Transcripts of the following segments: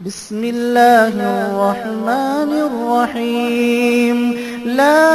بسم الله الرحمن الرحيم لا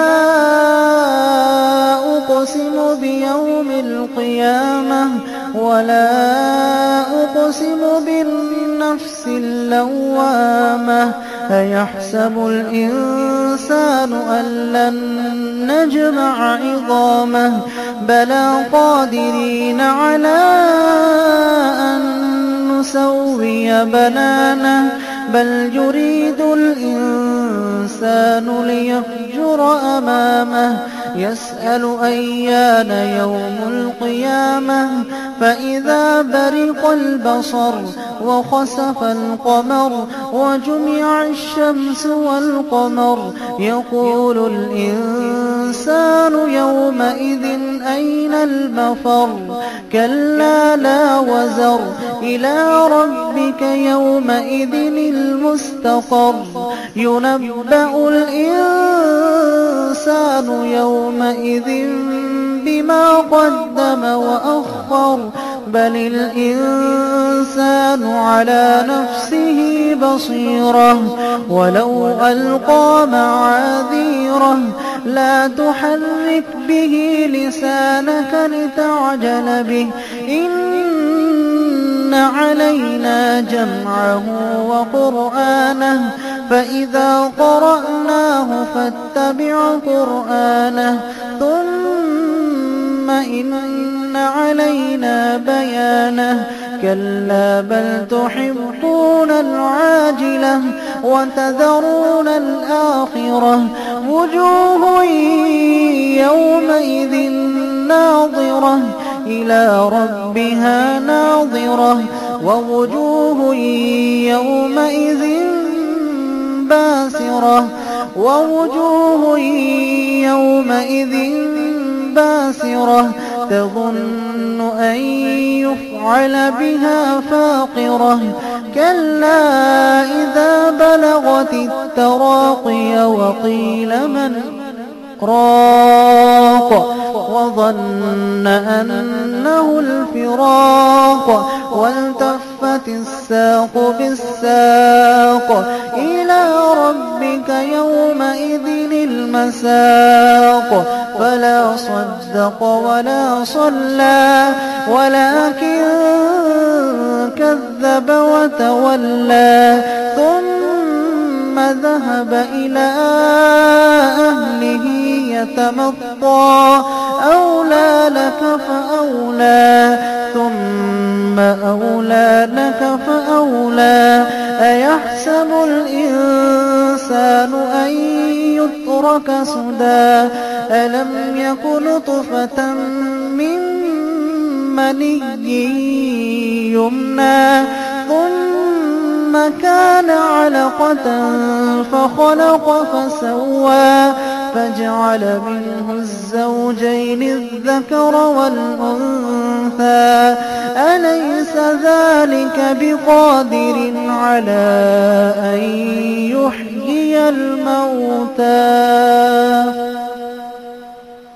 أقسم بيوم القيامة ولا أقسم بالنفس اللوامة أيحسب الإنسان أن لن نجمع عظامه بلى قادرين على أن نسوي بنانه بل يريد الإنسان ليفجر أمامه يسأل أيان يوم القيامة فإذا برق البصر وخسف القمر وجمع الشمس والقمر يقول الإنسان يومئذ أين المفر كلا لا وزر إلى ربك يومئذ المستقر ينبأ الإنسان يومئذ بما قدم وأخر بل الإنسان على نفسه بصيرة ولو ألقى معاذيره لا تحرك به لسانك لتعجل به إن علينا جمعه وقرآنه فإذا قرأناه فاتبع قرآنه ثم إن علينا بيانه كلا بل تحبون العاجلة وتذرون الآخرة وجوه يومئذ ناظرة إلى ربها ناظرة ووجوه يومئذ باسرة تظن أن يفعل بها فاقرة كلا إذا بلغت التراقي وقيل من راق وظن أنه الفراق والتفت الساق بالساق إلى ربك يومئذ المساق فلا صدق ولا صلى ولكن كذب وتولى ثم ذهب إلى أهله يتمطى أولى لك فأولى ثم أولى لك فأولى أيحسب الإنسان أن يترك سدى ألم يك نطفة من مني يمنى ثم كان علقة فخلق فسوى فجعل منه الزوجين الذكر والأنثى أليس ذلك بقادر على أن يحيي الموتى